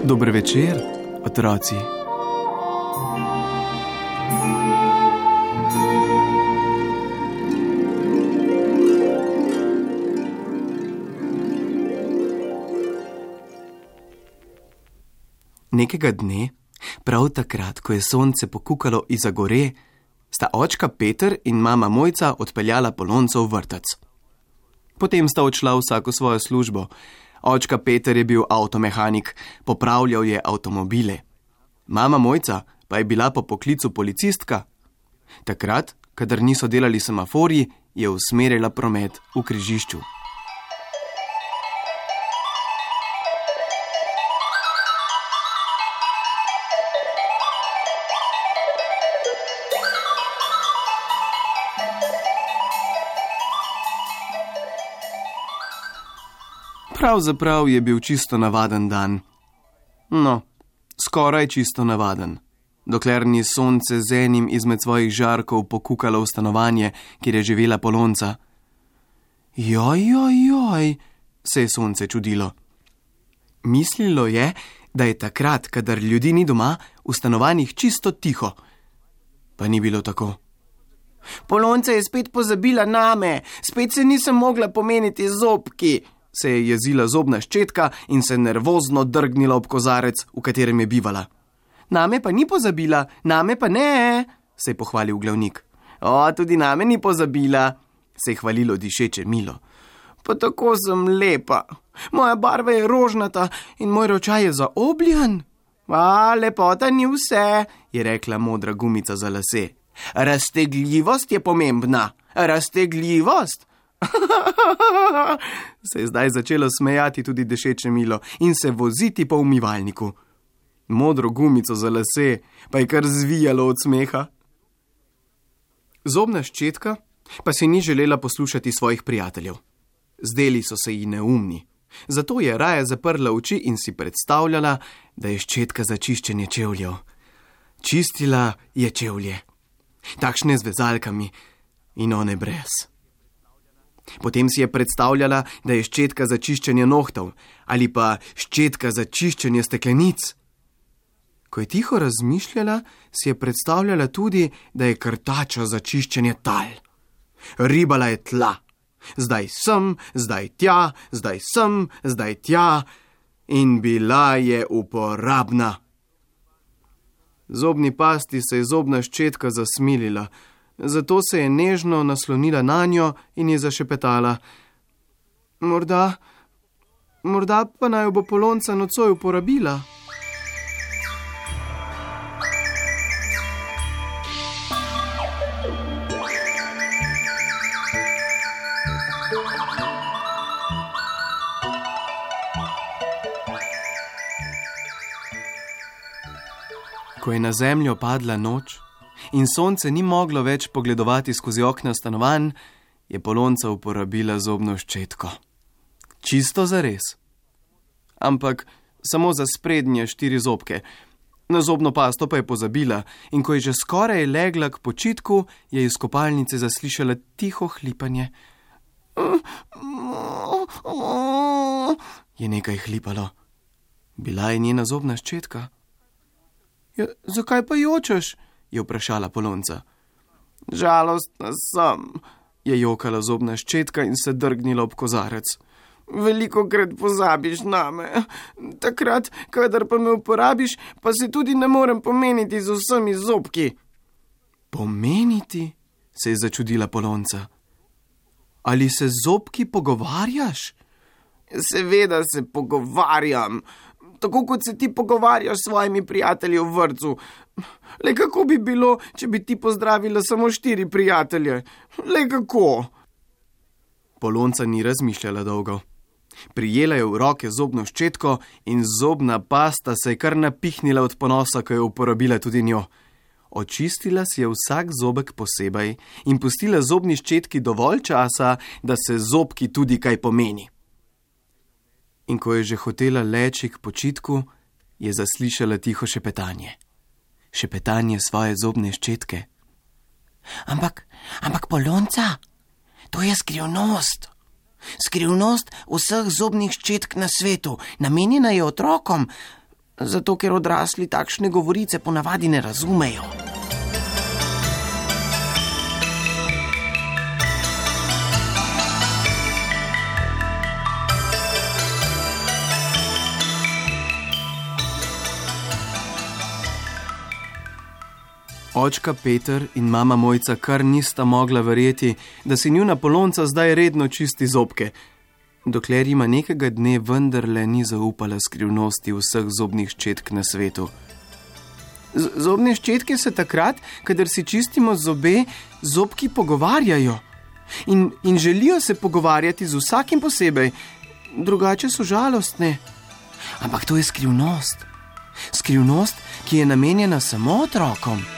Dober večer, otroci. Nekega dne, prav takrat, ko je sonce pokukalo izza gore, sta očka Peter in mama Mojca odpeljala Polonco v vrtec. Potem sta odšla vsak v svojo službo. Očka Peter je bil avtomehanik, popravljal je avtomobile. Mama Mojca pa je bila po poklicu policistka. Takrat, kadar niso delali semaforji, je usmerila promet v križišču. Pravzaprav je bil čisto navaden dan. No, skoraj čisto navaden. Dokler ni sonce z enim izmed svojih žarkov pokukalo v stanovanje, kjer je živela Polonca. Joj, se je sonce čudilo. Mislilo je, da je takrat, kadar ljudi ni doma, v stanovanjih čisto tiho. Pa ni bilo tako. Polonca je spet pozabila name, spet se nisem mogla pomeniti z zobki, se je jezila zobna ščetka in se nervozno drgnila ob kozarec, v katerem je bivala. Name pa ni pozabila, name pa ne, se je pohvalil glavnik. O, tudi name ni pozabila, se je hvalilo dišeče Milo. Pa tako sem lepa, moja barva je rožnata in moj ročaj je zaobljan. Lepota ni vse, je rekla modra gumica za lase. Raztegljivost je pomembna, raztegljivost. Se je zdaj začelo smejati tudi dišeče Milo in se voziti po umivalniku. Modro gumico za lase pa je kar zvijalo od smeha. Zobna ščetka pa si ni želela poslušati svojih prijateljev. Zdeli so se ji neumni. Zato je raje zaprla oči in si predstavljala, da je ščetka za čiščenje čevljev. Čistila je čevlje. Takšne z vezalkami in one brez. Potem si je predstavljala, da je ščetka za čiščenje nohtov ali pa ščetka za čiščenje steklenic. Ko je tiho razmišljala, si je predstavljala tudi, da je krtača za čiščenje tal. Ribala je tla. Zdaj sem, zdaj tja, zdaj sem, zdaj tja in bila je uporabna. Zobni pasti se je zobna ščetka zasmilila. Zato se je nežno naslonila nanjo in je zašepetala. Morda pa naj jo bo Polonca nocoj uporabila. Ko je na zemljo padla noč in sonce ni moglo več pogledovati skozi okna stanovanj, je Polonca uporabila zobno ščetko. Čisto zares. Ampak samo za sprednje 4 zobke. Na zobno pasto pa je pozabila in ko je že skoraj legla k počitku, je iz kopalnice zaslišala tiho hlipanje. Je nekaj hlipalo. Bila je njena zobna ščetka. Ja, zakaj pa jočeš? Je vprašala Polonca. Žalostna sem, je jokala zobna ščetka in se drgnila ob kozarec. Velikokrat pozabiš name. Takrat, kadar pa me uporabiš, pa se tudi ne morem pomeniti z vsemi zobki. Pomeniti? Se je začudila Polonca. Ali se z zobki pogovarjaš? Seveda se pogovarjam. Tako kot se ti pogovarjaš s svojimi prijatelji v vrtcu. Le kako bi bilo, če bi ti pozdravila samo 4 prijatelje? Le kako? Polonca ni razmišljala dolgo. Prijela je v roke zobno ščetko in zobna pasta se je kar napihnila od ponosa, ko je uporabila tudi njo. Očistila si je vsak zobek posebej in pustila zobni ščetki dovolj časa, da se zobki tudi kaj pomeni. In ko je že hotela leči k počitku, je zaslišala tiho šepetanje. Šepetanje svoje zobne ščetke. Ampak Polonca, to je skrivnost. Skrivnost vseh zobnih ščetk na svetu, namenjena je otrokom. Zato, ker odrasli takšne govorice ponavadi ne razumejo. Očka Peter in mama Mojca kar nista mogla verjeti, da si njuna Polonca zdaj redno čisti zobke, dokler jima nekega dne vendarle ni zaupala skrivnosti vseh zobnih ščetk na svetu. Zobne ščetke se takrat, kadar si čistimo zobe, zobki pogovarjajo. In želijo se pogovarjati z vsakim posebej, drugače so žalostne. Ampak to je skrivnost. Skrivnost, ki je namenjena samo otrokom.